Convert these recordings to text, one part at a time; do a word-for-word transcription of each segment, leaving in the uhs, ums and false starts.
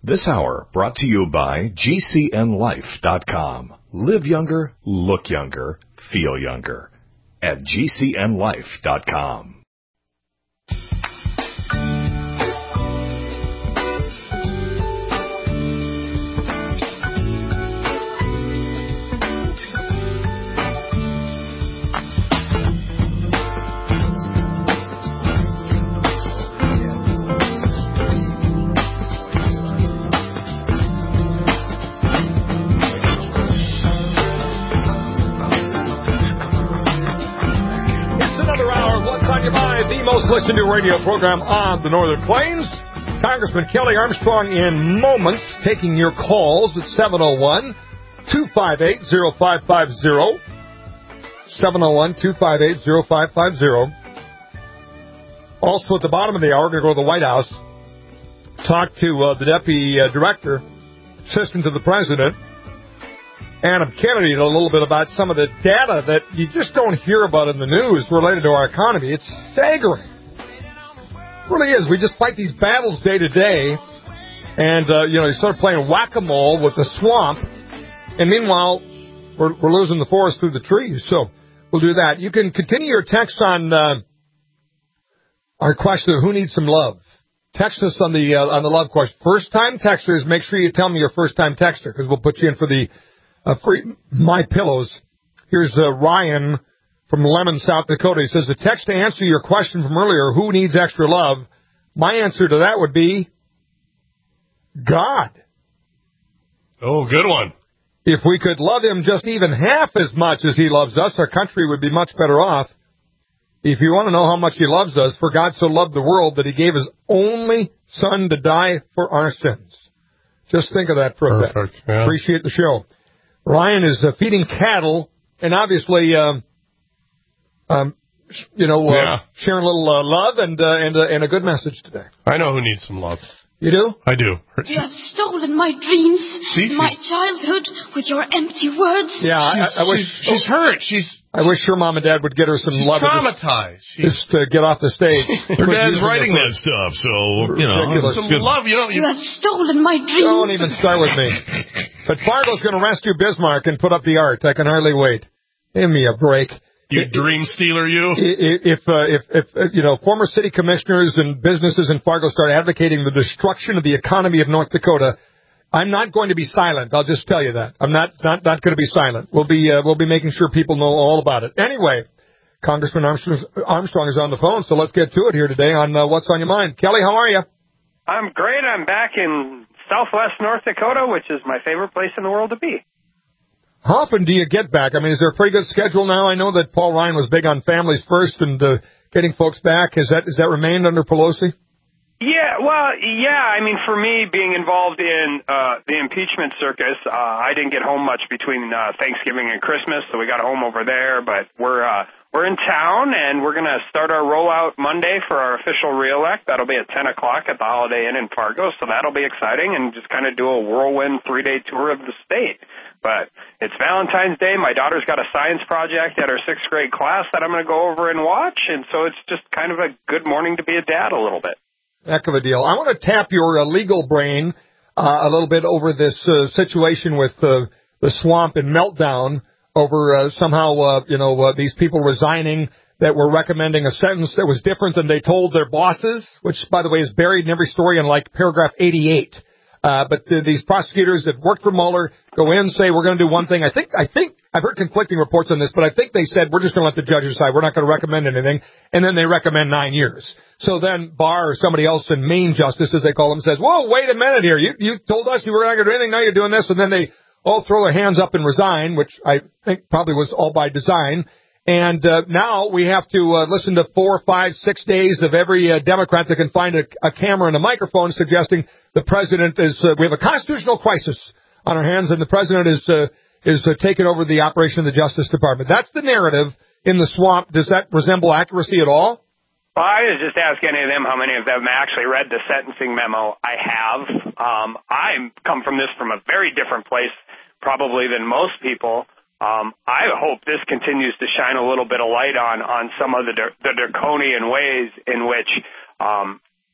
This hour brought to you by G C N life dot com. Live younger, look younger, feel younger at G C N life dot com. The most listened to radio program on the Northern Plains. Congressman Kelly Armstrong in moments, taking your calls at seven oh one, two five eight, oh five five oh. seven oh one, two five eight, oh five five oh. Also, at the bottom of the hour, we're going to go to the White House, talk to uh, the Deputy uh, Director, Assistant to the President, Adam Kennedy, a little bit about some of the data that you just don't hear about in the news related to our economy. It's staggering. It really is. We just fight these battles day to day, and, uh, you know, you start playing whack-a-mole with the swamp, and meanwhile, we're, we're losing the forest through the trees. So we'll do that. You can continue your text on uh, our question of who needs some love. Text us on the, uh, on the love question. First-time texters, make sure you tell me your first-time texter, because we'll put you in for the Uh, free My Pillows. Here's uh, Ryan from Lemon, South Dakota. He says, the text to answer your question from earlier, who needs extra love? My answer to that would be God. Oh, good one. If we could love him just even half as much as he loves us, our country would be much better off. If you want to know how much he loves us, for God so loved the world that he gave his only son to die for our sins. Just think of that for a Perfect, bit. yeah. Appreciate the show. Ryan is uh, feeding cattle and obviously, um, um, sh- you know, uh, yeah. sharing a little uh, love and uh, and, uh, and a good message today. I know who needs some love. You do? I do. You have stolen my dreams, See, my childhood, with your empty words. Yeah, I, I wish she's, she's hurt. She's. I wish her mom and dad would get her some she's love. Traumatized. Just, just to get off the stage. Her dad's writing that stuff, so you know, Ridiculous. some love. You know, you, you have stolen my dreams. Don't even start with me. But Fargo's going to rescue Bismarck and put up the art. I can hardly wait. Give me a break. You it, dream stealer, you. If, uh, if, if, uh, you know, former city commissioners and businesses in Fargo start advocating the destruction of the economy of North Dakota, I'm not going to be silent. I'll just tell you that. I'm not, not, not going to be silent. We'll be, uh, we'll be making sure people know all about it. Anyway, Congressman Armstrong, Armstrong is on the phone, so let's get to it here today on uh, What's on Your Mind. Kelly, how are you? I'm great. I'm back in Southwest North Dakota, which is my favorite place in the world to be. How often do you get back? I mean, is there a pretty good schedule now? I know that Paul Ryan was big on families first and uh, getting folks back. Has that, has that remained under Pelosi? Yeah, well, yeah. I mean, for me, being involved in uh, the impeachment circus, uh, I didn't get home much between uh, Thanksgiving and Christmas, so we got home over there. But we're uh, we're in town, and we're going to start our rollout Monday for our official reelect. That'll be at ten o'clock at the Holiday Inn in Fargo, so that'll be exciting, and just kind of do a whirlwind three-day tour of the state. But it's Valentine's Day. My daughter's got a science project at her sixth grade class that I'm going to go over and watch, and so it's just kind of a good morning to be a dad a little bit. Heck of a deal. I want to tap your uh, legal brain uh, a little bit over this uh, situation with uh, the swamp and meltdown over uh, somehow, uh, you know, uh, these people resigning that were recommending a sentence that was different than they told their bosses, which, by the way, is buried in every story in, like, paragraph eighty-eight. Uh, but the, these prosecutors that worked for Mueller go in and say, we're going to do one thing. I think, I think, I've heard conflicting reports on this, but I think they said, we're just going to let the judge decide. We're not going to recommend anything. And then they recommend nine years. So then Barr or somebody else in Maine Justice, as they call them, says, whoa, wait a minute here. You, you told us you were not going to do anything. Now you're doing this. And then they all throw their hands up and resign, which I think probably was all by design. And uh, now we have to uh, listen to four, five, six days of every uh, Democrat that can find a, a camera and a microphone suggesting the president is, uh, we have a constitutional crisis on our hands and the president is uh, is uh, taking over the operation of the Justice Department. That's the narrative in the swamp. Does that resemble accuracy at all? Well, I was just asking any of them how many of them actually read the sentencing memo. I have. Um, I come from this from a very different place probably than most people. Um, I hope this continues to shine a little bit of light on, on some of the, the draconian ways in which um,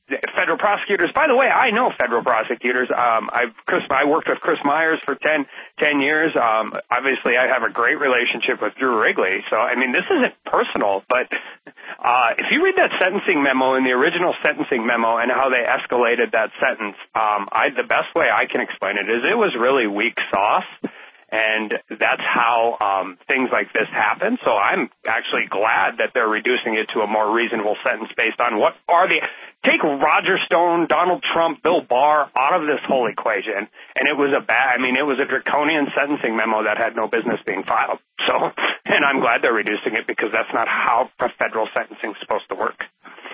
federal prosecutors. By the way, I know federal prosecutors. Um, I've Chris, I worked with Chris Myers for ten, ten years. Um, obviously, I have a great relationship with Drew Wrigley. So, I mean, this isn't personal, but uh, if you read that sentencing memo in the original sentencing memo and how they escalated that sentence, um, I, the best way I can explain it is it was really weak sauce. And that's how um, things like this happen. So I'm actually glad that they're reducing it to a more reasonable sentence based on what are the – take Roger Stone, Donald Trump, Bill Barr out of this whole equation. And it was a bad – I mean, it was a draconian sentencing memo that had no business being filed. So – and I'm glad they're reducing it because that's not how federal sentencing is supposed to work.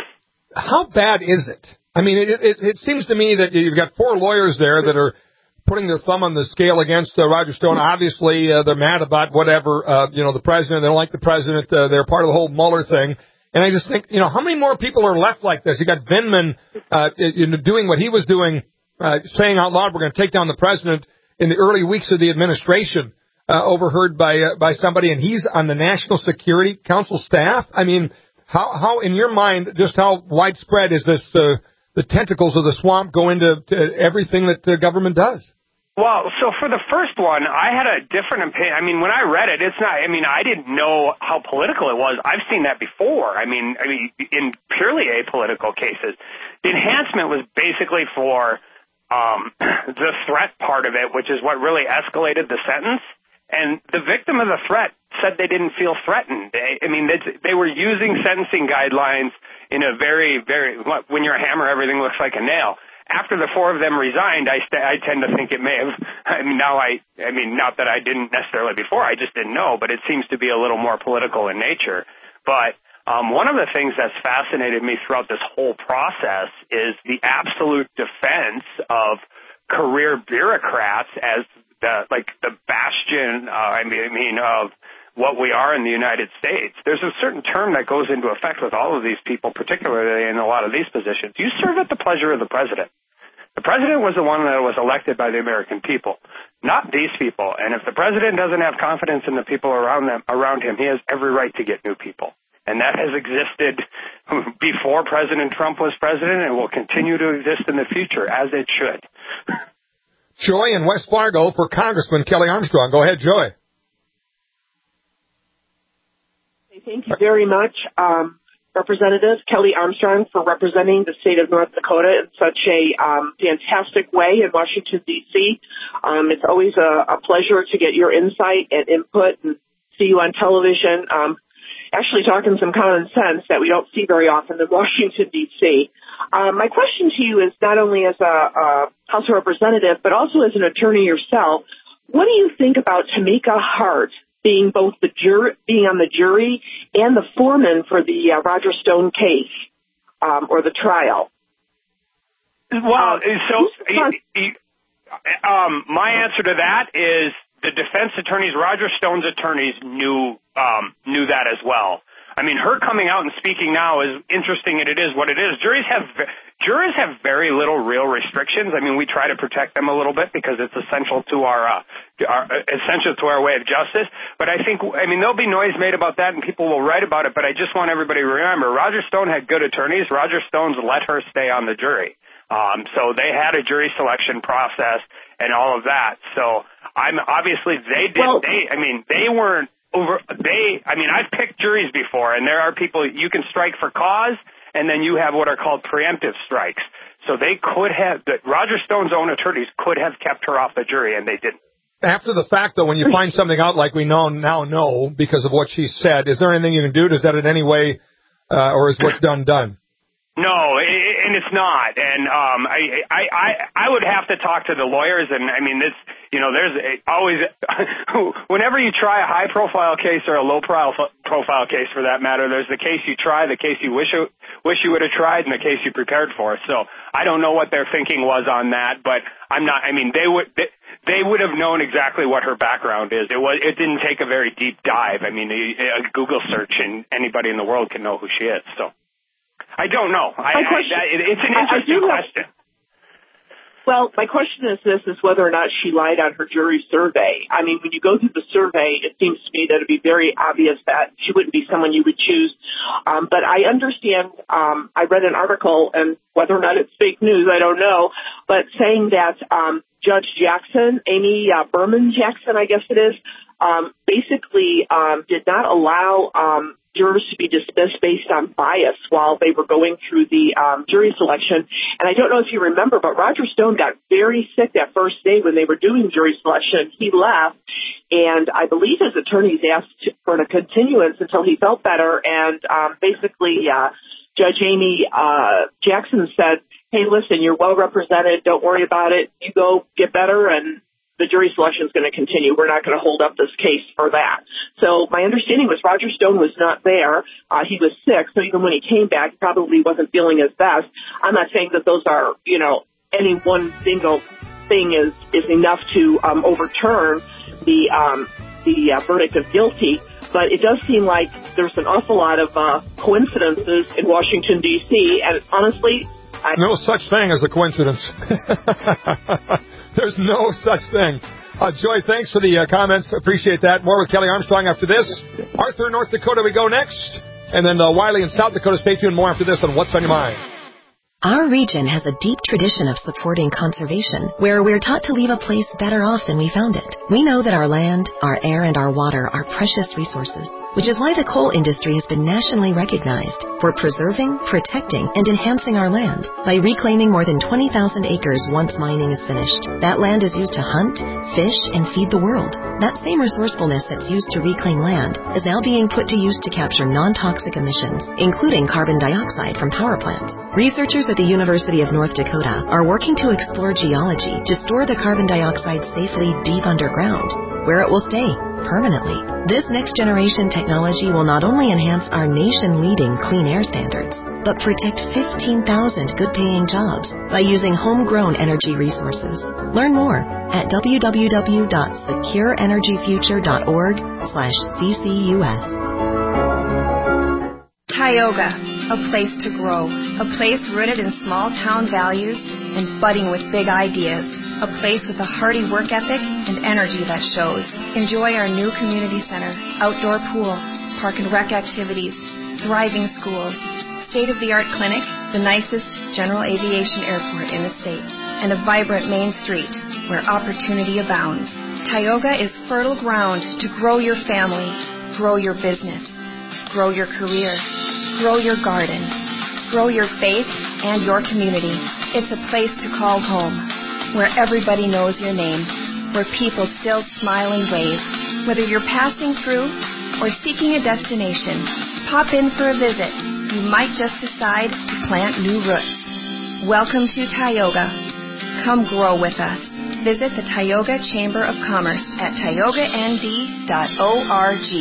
How bad is it? I mean, it, it, it seems to me that you've got four lawyers there that are – putting their thumb on the scale against uh, Roger Stone. Obviously, uh, they're mad about whatever, uh, you know, the president. They don't like the president. Uh, they're part of the whole Mueller thing. And I just think, you know, how many more people are left like this? You got Vindman uh, you know, doing what he was doing, uh, saying out loud, we're going to take down the president in the early weeks of the administration, uh, overheard by uh, by somebody, and he's on the National Security Council staff. I mean, how, how in your mind, just how widespread is this, uh, the tentacles of the swamp go into to everything that the government does? Well, so for the first one, I had a different opinion. I mean, when I read it, it's not, I mean, I didn't know how political it was. I've seen that before. I mean, I mean, in purely apolitical cases. The enhancement was basically for um, the threat part of it, which is what really escalated the sentence. And the victim of the threat said they didn't feel threatened. I mean, they, they were using sentencing guidelines in a very, very, when you're a hammer, everything looks like a nail. After the four of them resigned, I, st- I tend to think it may have, I mean, now I, I mean, not that I didn't necessarily before, I just didn't know, but it seems to be a little more political in nature. But um, one of the things that's fascinated me throughout this whole process is the absolute defense of career bureaucrats as the, like, the bastion, uh, I mean, I mean, of what we are in the United States. There's a certain term that goes into effect with all of these people, particularly in a lot of these positions. You serve at the pleasure of the president. The president was the one that was elected by the American people, not these people. And if the president doesn't have confidence in the people around them, around him, he has every right to get new people. And that has existed before President Trump was president and will continue to exist in the future, as it should. Joy in West Fargo for Congressman Kelly Armstrong. Go ahead, Joy. Thank you very much, um, Representative Kelly Armstrong, for representing the state of North Dakota in such a um, fantastic way in Washington, D C Um, it's always a, a pleasure to get your insight and input and see you on television, um, actually talking some common sense that we don't see very often in Washington, D C Um, my question to you is not only as a, a House Representative, but also as an attorney yourself. What do you think about Tamika Hart being both the jury, being on the jury and the foreman for the uh, Roger Stone case, um, or the trial? Well, Um, so um, my answer to that is the defense attorneys, Roger Stone's attorneys, knew um, knew that as well. I mean, her coming out and speaking now is interesting, and it is what it is. Juries have juries have very little real restrictions. I mean, we try to protect them a little bit because it's essential to our, uh, our essential to our way of justice. But I think, I mean, there'll be noise made about that, and people will write about it. But I just want everybody to remember, Roger Stone had good attorneys. Roger Stone's let her stay on the jury. Um, so they had a jury selection process and all of that. So I'm obviously they did. Well, they, I mean, they weren't. Over they, I mean, I've picked juries before, and there are people you can strike for cause, and then you have what are called preemptive strikes. So they could have, that Roger Stone's own attorneys could have kept her off the jury, and they didn't. After the fact, though, when you find something out like we know now know because of what she said, is there anything you can do? Does that in any way, uh, or is what's done done? No, and it's not. And um, I, I, I, I would have to talk to the lawyers. And I mean, this, you know, there's always, whenever you try a high-profile case or a low-profile case, for that matter, there's the case you try, the case you wish you, wish you would have tried, and the case you prepared for. So I don't know what their thinking was on that, but I'm not. I mean, they would. They, They would have known exactly what her background is. It was. It didn't take a very deep dive. I mean, a, a Google search and anybody in the world can know who she is. So, I don't know. I, question, I, it's an interesting I, I question. Well, my question is this, is whether or not she lied on her jury survey. I mean, when you go through the survey, it seems to me that it would be very obvious that she wouldn't be someone you would choose. Um, but I understand, um, I read an article, and whether or not it's fake news, I don't know, but saying that um, Judge Jackson, Amy uh, Berman Jackson, I guess it is, um, basically um, did not allow um, jurors to be dismissed based on bias while they were going through the um, jury selection. And I don't know if you remember, but Roger Stone got very sick that first day when they were doing jury selection. He left, and I believe his attorneys asked for a continuance until he felt better. And um, basically, uh, Judge Amy uh, Jackson said, hey, listen, you're well represented. Don't worry about it. You go get better, and the jury selection is going to continue. We're not going to hold up this case for that. So my understanding was Roger Stone was not there. Uh, he was sick, so even when he came back, he probably wasn't feeling his best. I'm not saying that those are, you know, any one single thing is, is enough to um, overturn the um, the uh, verdict of guilty, but it does seem like there's an awful lot of uh, coincidences in Washington, D C, and honestly, I... No such thing as a coincidence. There's no such thing. Uh, Joy, thanks for the uh, comments. Appreciate that. More with Kelly Armstrong after this. Arthur, North Dakota, we go next. And then uh, Wiley in South Dakota. Stay tuned. More after this on What's on Your Mind. Our region has a deep tradition of supporting conservation, where we're taught to leave a place better off than we found it. We know that our land, our air, and our water are precious resources, which is why the coal industry has been nationally recognized for preserving, protecting, and enhancing our land by reclaiming more than twenty thousand acres once mining is finished. That land is used to hunt, fish, and feed the world. That same resourcefulness that's used to reclaim land is now being put to use to capture non-toxic emissions, including carbon dioxide from power plants. Researchers at the University of North Dakota are working to explore geology to store the carbon dioxide safely deep underground, where it will stay permanently. This next-generation technology will not only enhance our nation-leading clean air standards, but protect fifteen thousand good-paying jobs by using homegrown energy resources. Learn more at w w w dot secure energy future dot org slash c c u s. Tioga, a place to grow, a place rooted in small-town values and budding with big ideas, a place with a hearty work ethic and energy that shows. Enjoy our new community center, outdoor pool, park and rec activities, thriving schools, state-of-the-art clinic, the nicest general aviation airport in the state, and a vibrant main street where opportunity abounds. Tioga is fertile ground to grow your family, grow your business, grow your career, grow your garden, grow your faith and your community. It's a place to call home, where everybody knows your name, where people still smile and wave. Whether you're passing through or seeking a destination, pop in for a visit. You might just decide to plant new roots. Welcome to Tioga. Come grow with us. Visit the Tioga Chamber of Commerce at tioga n d dot org.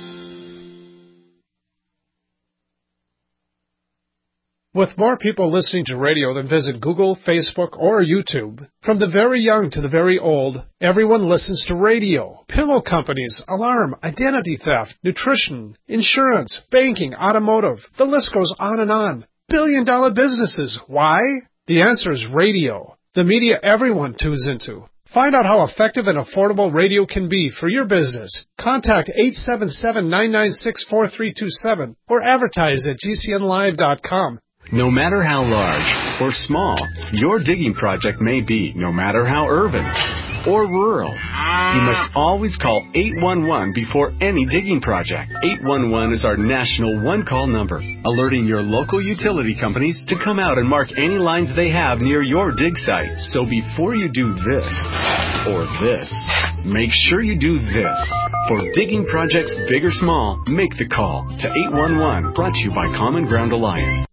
With more people listening to radio than visit Google, Facebook, or YouTube, from the very young to the very old, everyone listens to radio. Pillow companies, alarm, identity theft, nutrition, insurance, banking, automotive. The list goes on and on. Billion dollar businesses. Why? The answer is radio. The media everyone tunes into. Find out how effective and affordable radio can be for your business. Contact eight seven seven, nine nine six, four three two seven or advertise at g c n live dot com. No matter how large or small your digging project may be, no matter how urban or rural, you must always call eight one one before any digging project. eight one one is our national one-call number, alerting your local utility companies to come out and mark any lines they have near your dig site. So before you do this or this, make sure you do this. For digging projects big or small, make the call to eight one one, brought to you by Common Ground Alliance.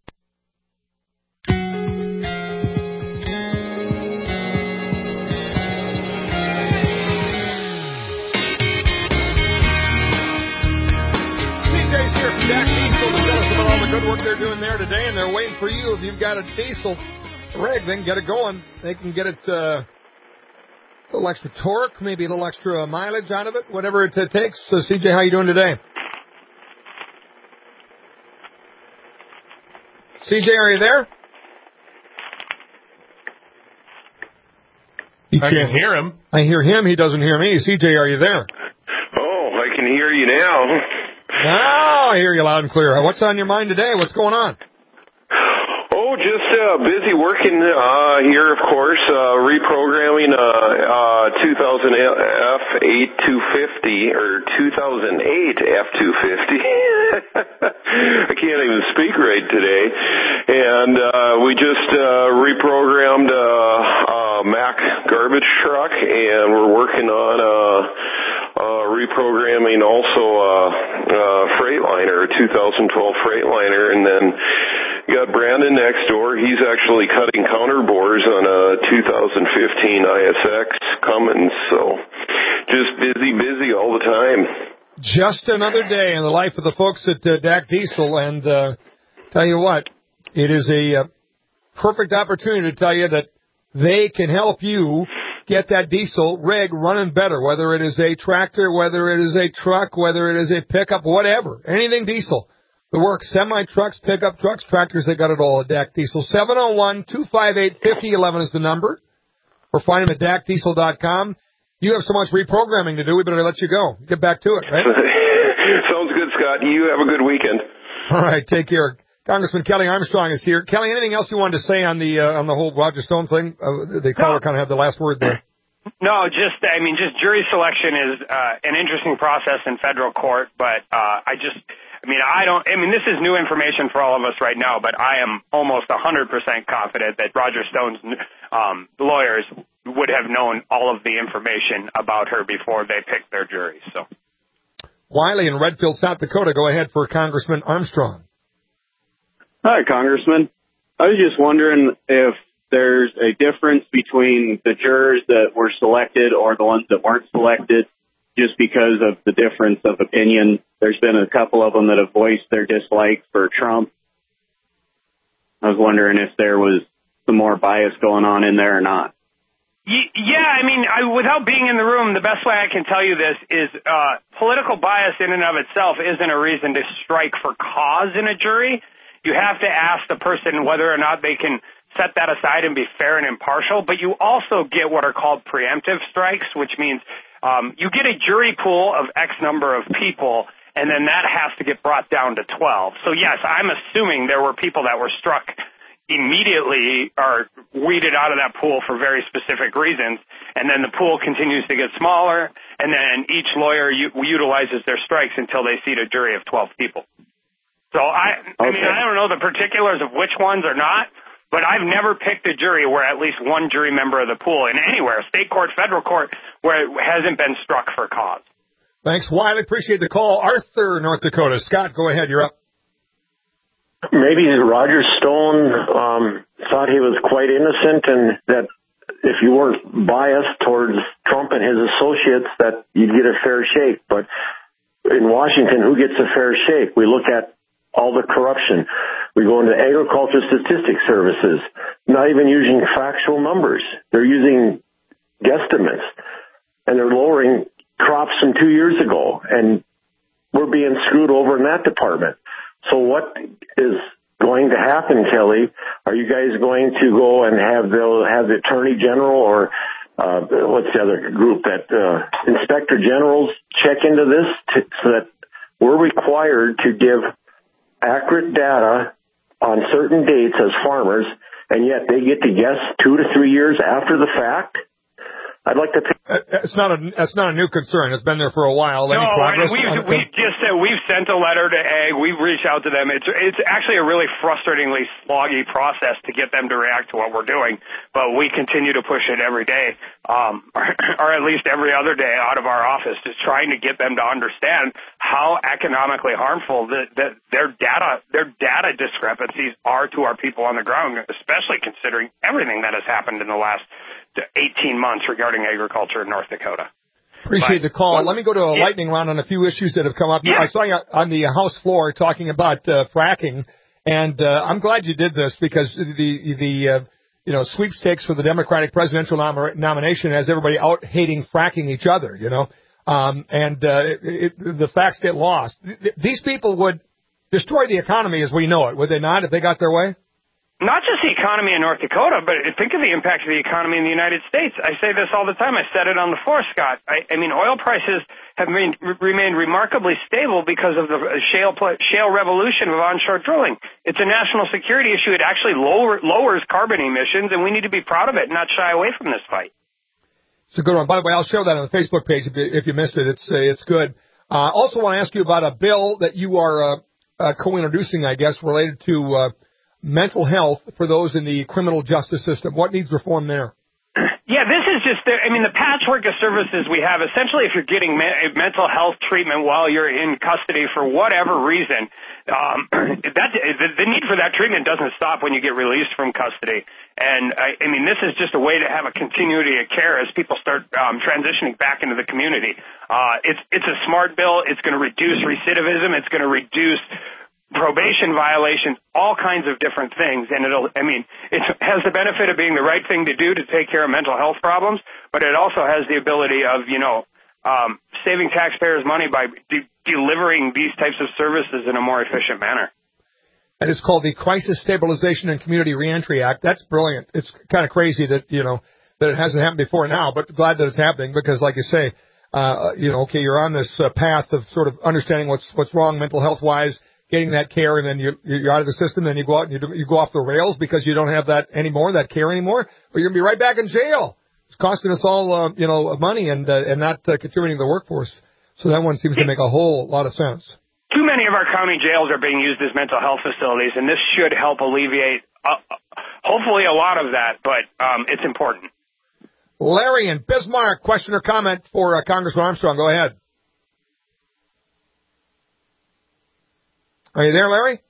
Good work they're doing there today, and they're waiting for you. If you've got a diesel rig, then get it going. They can get it uh, a little extra torque, maybe a little extra mileage out of it, whatever it uh, takes. So, C J, how you doing today? C J, are you there? I can hear him. I hear him. He doesn't hear me. C J, are you there? Oh, I can hear you now. Now I hear you loud and clear. What's on your mind today? What's going on? Oh, just uh, busy working uh, here, of course, uh, reprogramming uh, uh, two thousand F eight two fifty, or two thousand eight F two fifty. I can't even speak right today. And uh, we just uh, reprogrammed a uh, uh, Mack garbage truck, and we're working on uh, uh, reprogramming also a uh, uh, Freightliner, a two thousand twelve Freightliner, and then got Brandon next door. He's actually cutting counterbores on a two thousand fifteen I S X Cummins. So just busy, busy all the time. Just another day in the life of the folks at uh, D A C Diesel. And uh, tell you what, it is a uh, perfect opportunity to tell you that they can help you get that diesel rig running better, whether it is a tractor, whether it is a truck, whether it is a pickup, whatever, anything diesel. The work, semi-trucks, pickup trucks, tractors, they got it all at D A C Diesel. seven oh one, two five eight, five oh one one is the number. Or find them at D A C diesel dot com. You have so much reprogramming to do, we better let you go. Get back to it, right? Sounds good, Scott. You have a good weekend. All right, take care. Congressman Kelly Armstrong is here. Kelly, anything else you wanted to say on the uh, on the whole Roger Stone thing? Uh, the caller kind of had the last word there. No, just, I mean, just jury selection is uh, an interesting process in federal court, but uh, I just, I mean, I don't, I mean, this is new information for all of us right now, but I am almost one hundred percent confident that Roger Stone's um, lawyers would have known all of the information about her before they picked their jury. So, Wiley in Redfield, South Dakota, go ahead for Congressman Armstrong. Hi, Congressman. I was just wondering if there's a difference between the jurors that were selected or the ones that weren't selected just because of the difference of opinion. There's been a couple of them that have voiced their dislike for Trump. I was wondering if there was some more bias going on in there or not. Yeah, I mean, I, without being in the room, the best way I can tell you this is uh, political bias in and of itself isn't a reason to strike for cause in a jury. You have to ask the person whether or not they can set that aside and be fair and impartial, but you also get what are called preemptive strikes, which means um, you get a jury pool of X number of people, and then that has to get brought down to twelve. So, yes, I'm assuming there were people that were struck immediately or weeded out of that pool for very specific reasons, and then the pool continues to get smaller, and then each lawyer u- utilizes their strikes until they seat a jury of twelve people. So, I, I mean, I don't know the particulars of which ones are not, but I've never picked a jury where at least one jury member of the pool in anywhere, state court, federal court, where it hasn't been struck for cause. Thanks, Wiley. Appreciate the call. Arthur, North Dakota. Scott, go ahead. You're up. Maybe Roger Stone um, thought he was quite innocent and that if you weren't biased towards Trump and his associates that you'd get a fair shake. But in Washington, who gets a fair shake? We look at all the corruption. We go into agriculture statistics services, not even using factual numbers. They're using guesstimates, and they're lowering crops from two years ago, and we're being screwed over in that department. So what is going to happen, Kelly? Are you guys going to go and have the, have the Attorney General or uh, what's the other group, that uh, Inspector Generals check into this to, so that we're required to give accurate data on certain dates as farmers, and yet they get to guess two to three years after the fact? I'd like to. It's not a. That's not a new concern. It's been there for a while. Any no, progress? we we just said we've sent a letter to Ag. We've reached out to them. It's it's actually a really frustratingly sloggy process to get them to react to what we're doing, but we continue to push it every day, um, or, or at least every other day out of our office, just trying to get them to understand how economically harmful the, the, their data their data discrepancies are to our people on the ground, especially considering everything that has happened in the last eighteen months regarding agriculture in North Dakota. Appreciate the call. Let me go to a lightning round on a few issues that have come up. Yeah. I saw you on the House floor talking about uh, fracking, and uh, I'm glad you did this because the the uh, you know sweepstakes for the Democratic presidential nom- nomination has everybody out hating fracking each other. You know, um, and uh, it, it, the facts get lost. These people would destroy the economy as we know it, would they not, if they got their way? not just the economy in North Dakota, but think of the impact of the economy in the United States. I say this all the time. I said it on the floor, Scott. I, I mean, oil prices have remained, remained remarkably stable because of the shale shale revolution of onshore drilling. It's a national security issue. It actually lower, lowers carbon emissions, and we need to be proud of it and not shy away from this fight. It's a good one. By the way, I'll show that on the Facebook page if you, if you missed it. It's uh, it's good. I uh, also want to ask you about a bill that you are uh, uh, co-introducing, I guess, related to uh, mental health for those in the criminal justice system. What needs reform there? Yeah, this is just, the, I mean, the patchwork of services we have. Essentially, if you're getting me- mental health treatment while you're in custody for whatever reason, um, that the, the need for that treatment doesn't stop when you get released from custody. And, I, I mean, this is just a way to have a continuity of care as people start um, transitioning back into the community. Uh, it's, it's a smart bill. It's going to reduce recidivism. It's going to reduce probation violations, all kinds of different things. And it'll, I mean, it has the benefit of being the right thing to do to take care of mental health problems, but it also has the ability of, you know, um, saving taxpayers money by de- delivering these types of services in a more efficient manner. And it's called the Crisis Stabilization and Community Reentry Act. That's brilliant. It's kind of crazy that, you know, that it hasn't happened before now, but glad that it's happening because, like you say, uh, you know, okay, you're on this uh, path of sort of understanding what's, what's wrong mental health wise, getting that care, and then you're, you're out of the system, then you go out and you, do, you go off the rails because you don't have that anymore, that care anymore, but you're going to be right back in jail. It's costing us all, uh, you know, money and uh, and not uh, contributing to the workforce. So that one seems to make a whole lot of sense. Too many of our county jails are being used as mental health facilities, and this should help alleviate, uh, hopefully, a lot of that, but um, it's important. Larry in Bismarck, question or comment for uh, Congressman Armstrong. Go ahead. Are you there, Larry?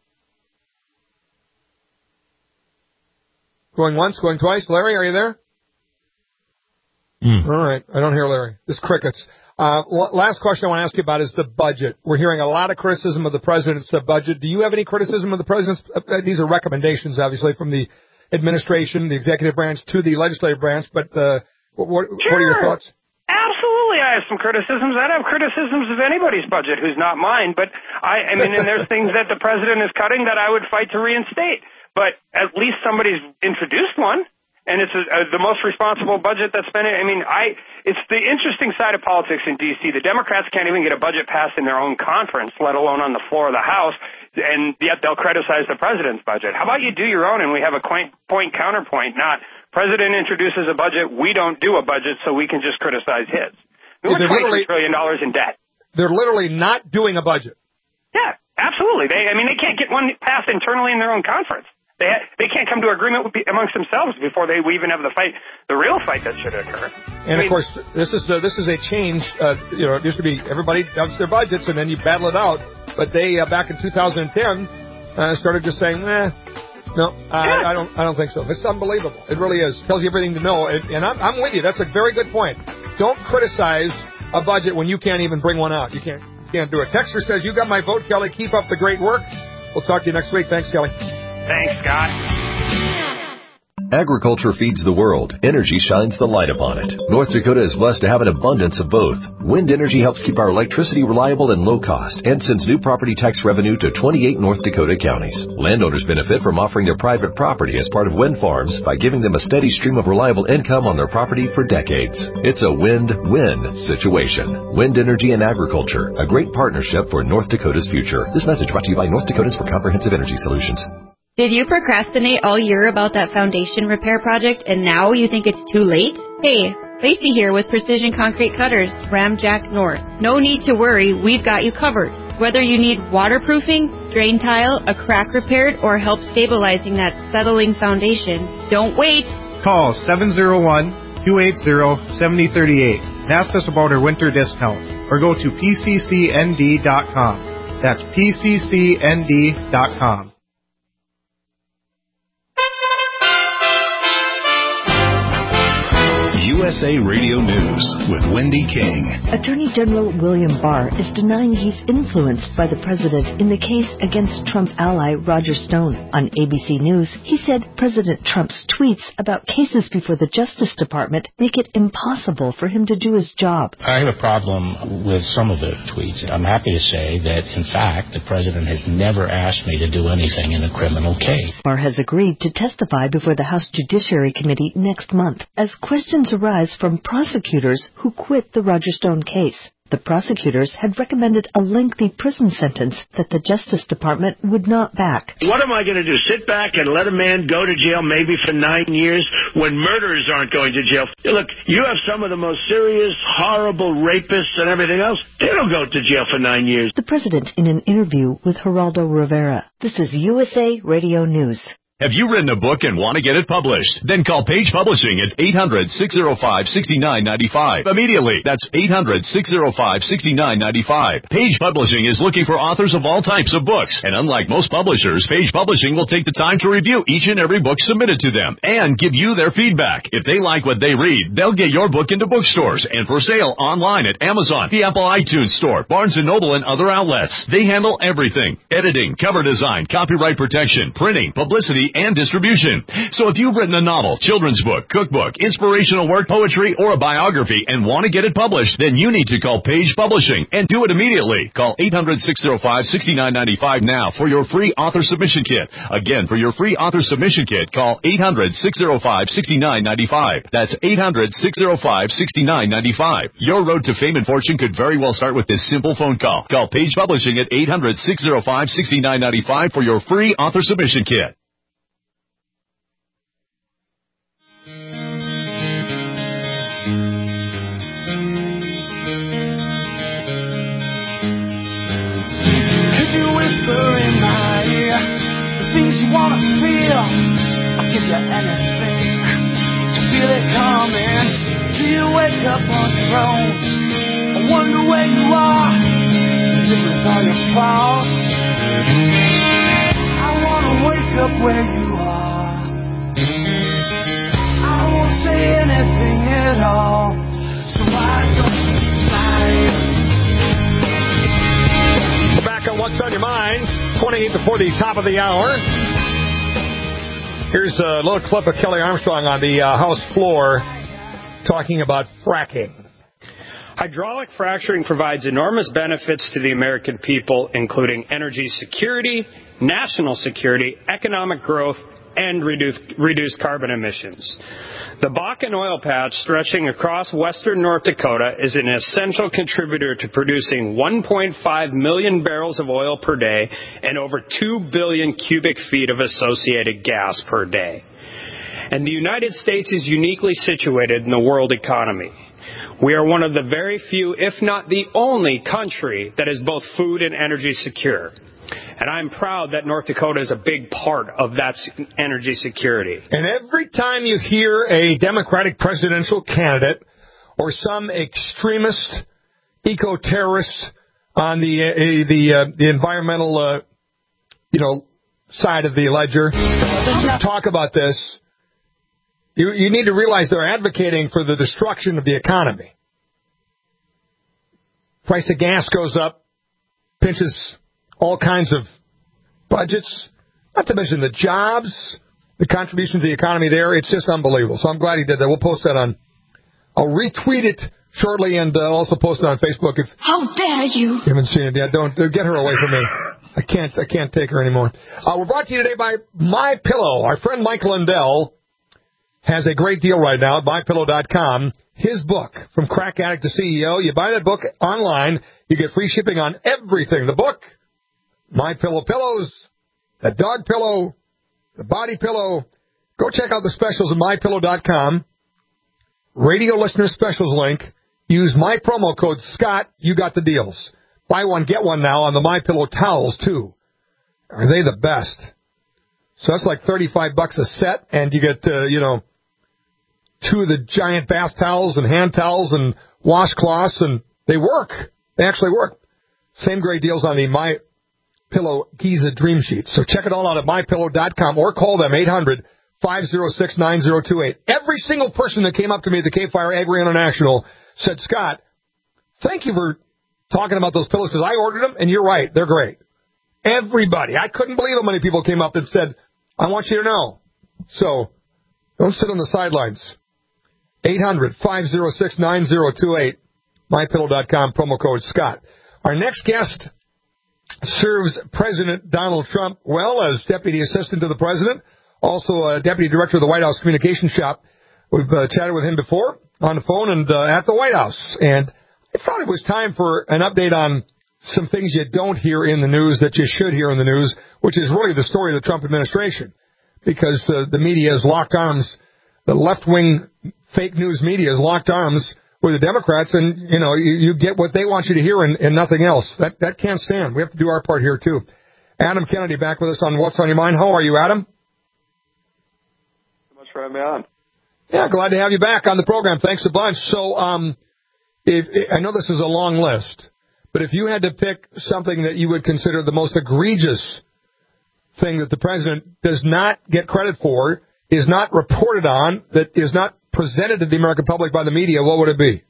Going once, going twice. Larry, are you there? Mm. All right. I don't hear Larry. This crickets. Uh, last question I want to ask you about is the budget. We're hearing a lot of criticism of the president's uh, budget. Do you have any criticism of the president's? Uh, these are recommendations, obviously, from the administration, the executive branch, to the legislative branch. But uh, what, what, sure. what are your thoughts? Absolutely, I have some criticisms. I'd have criticisms of anybody's budget who's not mine. But I, I mean, and there's things that the president is cutting that I would fight to reinstate. But at least somebody's introduced one, and it's a, a, the most responsible budget that's been. I mean, I it's the interesting side of politics in D C. The Democrats can't even get a budget passed in their own conference, let alone on the floor of the House, and yet they'll criticize the president's budget. How about you do your own, and we have a point, point counterpoint, not president introduces a budget, we don't do a budget, so we can just criticize his. I mean, we're twenty-three trillion dollars in debt. They're literally not doing a budget. Yeah, absolutely. They, I mean, they can't get one passed internally in their own conference. They ha- they can't come to agreement with, amongst themselves before they we even have the fight, the real fight that should occur. And I mean, of course, this is uh, this is a change. Uh, you know, it used to be everybody dumps their budgets and then you battle it out. But they uh, back in two thousand ten uh, started just saying, eh. No, I, yeah. I don't. I don't think so. It's unbelievable. It really is. Tells you everything to know. And, and I'm, I'm with you. That's a very good point. Don't criticize a budget when you can't even bring one out. You can't can't do it. Texter says, "You got my vote, Kelly. Keep up the great work." We'll talk to you next week. Thanks, Kelly. Thanks, Scott. Agriculture feeds the world. Energy shines the light upon it. North Dakota is blessed to have an abundance of both. Wind energy helps keep our electricity reliable and low cost and sends new property tax revenue to twenty-eight North Dakota counties. Landowners benefit from offering their private property as part of wind farms by giving them a steady stream of reliable income on their property for decades. It's a win-win situation. Wind energy and agriculture, a great partnership for North Dakota's future. This message brought to you by North Dakotans for Comprehensive Energy Solutions. Did you procrastinate all year about that foundation repair project and now you think it's too late? Hey, Lacey here with Precision Concrete Cutters, Ramjack North. No need to worry, we've got you covered. Whether you need waterproofing, drain tile, a crack repaired, or help stabilizing that settling foundation, don't wait. Call seven oh one, two eight zero, seven oh three eight and ask us about our winter discount or go to P C C N D dot com. That's P C C N D dot com. U S A Radio News with Wendy King. Attorney General William Barr is denying he's influenced by the president in the case against Trump ally Roger Stone. On A B C News, he said President Trump's tweets about cases before the Justice Department make it impossible for him to do his job. I have a problem with some of the tweets. I'm happy to say that, in fact, the president has never asked me to do anything in a criminal case. Barr has agreed to testify before the House Judiciary Committee next month as questions arise from prosecutors who quit the Roger Stone case. The prosecutors had recommended a lengthy prison sentence that the Justice Department would not back. What am I going to do? Sit back and let a man go to jail maybe for nine years when murderers aren't going to jail? Look, you have some of the most serious, horrible rapists and everything else. They don't go to jail for nine years. The president in an interview with Geraldo Rivera. This is U S A Radio News. Have you written a book and want to get it published? Then call Page Publishing at eight hundred, six oh five, six nine nine five. Immediately. That's eight hundred, six oh five, six nine nine five. Page Publishing is looking for authors of all types of books. And unlike most publishers, Page Publishing will take the time to review each and every book submitted to them and give you their feedback. If they like what they read, they'll get your book into bookstores and for sale online at Amazon, the Apple iTunes Store, Barnes and Noble, and other outlets. They handle everything: editing, cover design, copyright protection, printing, publicity, and distribution. So if you've written a novel, children's book, cookbook, inspirational work, poetry, or a biography and want to get it published, then you need to call Page Publishing and do it immediately. Call eight hundred, six oh five, six nine nine five now for your free author submission kit. Again, for your free author submission kit, call eight hundred, six oh five, six nine nine five. That's eight hundred, six oh five, six nine nine five. Your road to fame and fortune could very well start with this simple phone call. Call Page Publishing at eight hundred, six oh five, six nine nine five for your free author submission kit. In my ear, the things you wanna feel, I'll give you anything to feel it coming. Till you wake up on your own, I wonder where you are, if it was all your fault. I wanna wake up where you are. I won't say anything at all, so I don't decide. Back on What's on Your Mind, twenty-eight before the top of the hour. Here's a little clip of Kelly Armstrong on the uh, House floor talking about fracking. Hydraulic fracturing provides enormous benefits to the American people, including energy security, national security, economic growth, and reduce, reduced carbon emissions. The Bakken oil patch stretching across western North Dakota is an essential contributor to producing one point five million barrels of oil per day and over two billion cubic feet of associated gas per day. And the United States is uniquely situated in the world economy. We are one of the very few, if not the only, country that is both food and energy secure. And I'm proud that North Dakota is a big part of that energy security. And every time you hear a Democratic presidential candidate or some extremist eco-terrorist on the uh, the uh, the environmental uh, you know side of the ledger talk about this, you you need to realize they're advocating for the destruction of the economy. Price of gas goes up, pinches all kinds of budgets, not to mention the jobs, the contribution to the economy there. It's just unbelievable. So I'm glad he did that. We'll post that on, I'll retweet it shortly and uh, also post it on Facebook. If How dare you? you haven't seen it yet, don't, don't get her away from me. I can't, I can't take her anymore. Uh, we're brought to you today by MyPillow. Our friend Mike Lindell has a great deal right now at my pillow dot com. His book, From Crack Addict to C E O. You buy that book online, you get free shipping on everything. The book, My Pillow pillows, the dog pillow, the body pillow. Go check out the specials at my pillow dot com. Radio listener specials link. Use my promo code Scott. You got the deals. Buy one, get one now on the MyPillow towels, too. Are they the best? So that's like thirty-five bucks a set, and you get, uh, you know, two of the giant bath towels and hand towels and washcloths, and they work. They actually work. Same great deals on the MyPillow Giza Dream Sheets. So check it all out at my pillow dot com or call them eight hundred, five oh six, nine oh two eight. Every single person that came up to me at the K-Fire Agri International said, Scott, thank you for talking about those pillows because I ordered them, and you're right, they're great. Everybody. I couldn't believe how many people came up and said, I want you to know. So, don't sit on the sidelines. eight hundred, five oh six, nine oh two eight. my pillow dot com, promo code Scott. Our next guest serves President Donald Trump well as Deputy Assistant to the President, also a Deputy Director of the White House Communications Shop. We've uh, chatted with him before on the phone and uh, at the White House. And I thought it was time for an update on some things you don't hear in the news that you should hear in the news, which is really the story of the Trump administration. Because uh, the media has locked arms, the left-wing fake news media has locked arms with the Democrats, and, you know, you, you get what they want you to hear and, and nothing else. That that can't stand. We have to do our part here, too. Adam Kennedy back with us on What's on Your Mind. How are you, Adam? Thanks so much for having me on. Yeah, glad to have you back on the program. Thanks a bunch. So, um, if, I know this is a long list, but if you had to pick something that you would consider the most egregious thing that the president does not get credit for, is not reported on, that is not presented to the American public by the media, what would it be?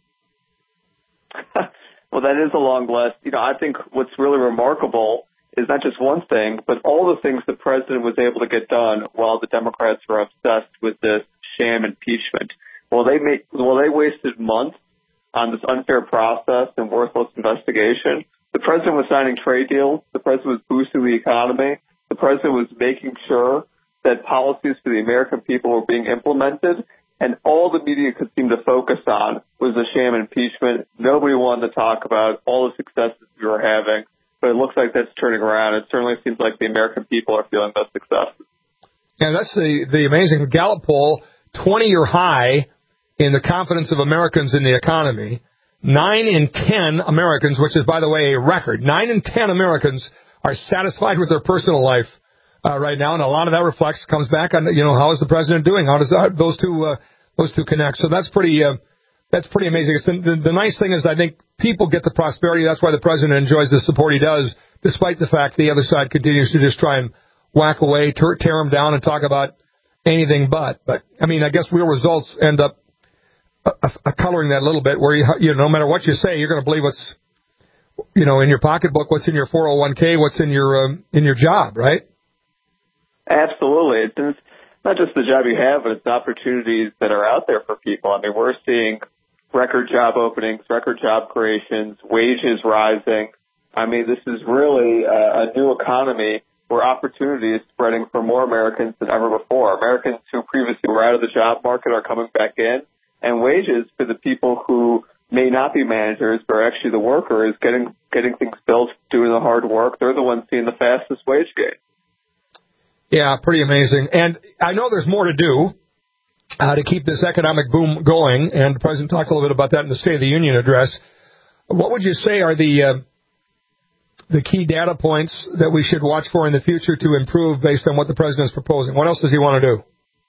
Well, that is a long list. You know, I think what's really remarkable is not just one thing, but all the things the president was able to get done while the Democrats were obsessed with this sham impeachment. Well, they made, well, they wasted months on this unfair process and worthless investigation. The president was signing trade deals. The president was boosting the economy. The president was making sure that policies for the American people were being implemented, and all the media could seem to focus on was the sham impeachment. Nobody wanted to talk about all the successes we were having, but it looks like that's turning around. It certainly seems like the American people are feeling those successes. Yeah, that's the, the amazing Gallup poll, twenty-year high in the confidence of Americans in the economy. Nine in ten Americans, which is, by the way, a record, nine in ten Americans are satisfied with their personal life uh, right now, and a lot of that reflects, comes back on, you know, how is the president doing? How does that, those two uh, those two connect? So that's pretty uh, that's pretty amazing. It's the, the, the nice thing is I think people get the prosperity. That's why the president enjoys the support he does, despite the fact the other side continues to just try and whack away, tear, tear him down, and talk about anything but. But, I mean, I guess real results end up uh, uh, coloring that a little bit, where, you, you know, no matter what you say, you're going to believe what's, you know, in your pocketbook, what's in your four oh one k, what's in your um, in your job, right? Absolutely. It's not just the job you have, but it's the opportunities that are out there for people. I mean, we're seeing record job openings, record job creations, wages rising. I mean, this is really a, a new economy where opportunity is spreading for more Americans than ever before. Americans who previously were out of the job market are coming back in, and wages for the people who may not be managers, but are actually the workers getting getting things built, doing the hard work. They're the ones seeing the fastest wage gain. Yeah, pretty amazing. And I know there's more to do uh, to keep this economic boom going, and the president talked a little bit about that in the State of the Union address. What would you say are the uh, the key data points that we should watch for in the future to improve based on what the president is proposing? What else does he want to do?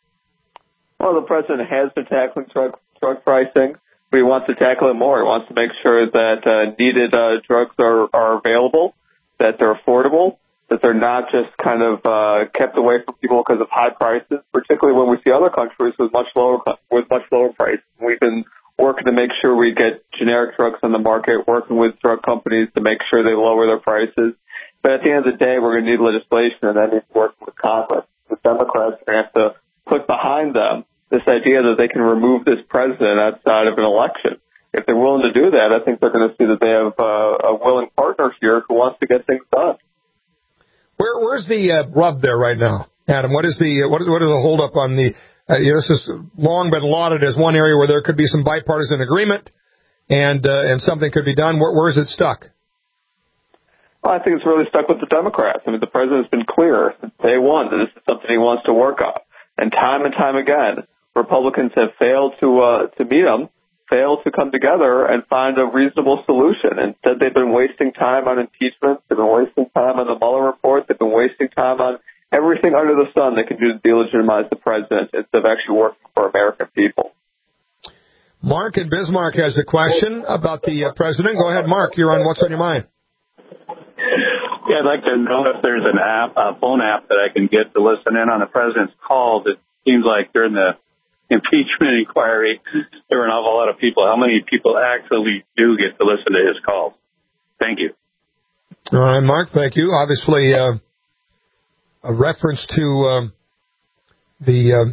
Well, the president has been tackling drug, drug pricing, but he wants to tackle it more. He wants to make sure that uh, needed uh, drugs are, are available, that they're affordable, that they're not just kind of uh, kept away from people because of high prices, particularly when we see other countries with much lower with much lower prices. We've been working to make sure we get generic drugs on the market, working with drug companies to make sure they lower their prices. But at the end of the day, we're going to need legislation, and that means working with Congress. The Democrats are going to have to put behind them this idea that they can remove this president outside of an election. If they're willing to do that, I think they're going to see that they have uh, a willing partner here who wants to get things done. Where, where's the uh, rub there right now, Adam? What is the what, what is the holdup on the? Uh, you know, this has long been lauded as one area where there could be some bipartisan agreement, and uh, and something could be done. Where, where is it stuck? Well, I think it's really stuck with the Democrats. I mean, the president's been clear since day one that this is something he wants to work on, and time and time again, Republicans have failed to uh, to meet him, failed to come together and find a reasonable solution. Instead, they've been wasting time on impeachment. They've been wasting time on the Mueller report. They've been wasting time on everything under the sun they can do to delegitimize the president instead of actually working for American people. Mark in Bismarck has a question about the uh, president. Go ahead, Mark. You're on What's on Your Mind. Yeah, I'd like to know if there's an app, a phone app that I can get to listen in on the president's call to seems like during the impeachment inquiry, there were an awful lot of people. How many people actually do get to listen to his calls? Thank you. All right, Mark, thank you. Obviously, uh, a reference to um, the um,